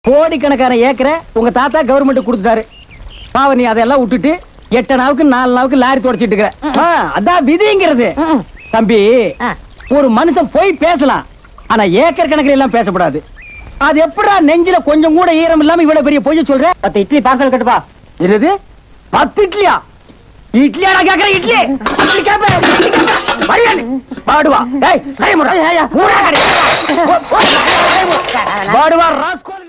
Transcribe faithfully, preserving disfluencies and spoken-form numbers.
கோடிக்கணக்கான ஏக்கரை உங்க தாத்தா கவர்மெண்ட் கொடுத்தாரு. பாவ நீ அதெல்லாம் விட்டுட்டு எட்டு நாவுக்கு நாலு நாவுக்கு லாரி தொடச்சிட்டு இருக்கிற. அதான் விதிங்கிறது. தம்பி, ஒரு மனுஷன் போய் பேசலாம், ஆனா ஏக்கர் கணக்கில் எல்லாம் பேசக்கூடாது. அது எப்படா நெஞ்சில கொஞ்சம் கூட ஈரம் இல்லாம இவ்வளவு பெரிய பொய்ய சொல்ற? பத்து இட்லி பார்சல் கட்டுப்பா. என்னது பத்து இட்லியா? இட்லியா நான் கேக்குறேன். இட்லி இட்லி கேப்ப பாடுவா. பாடுவா ராஸ்கோ.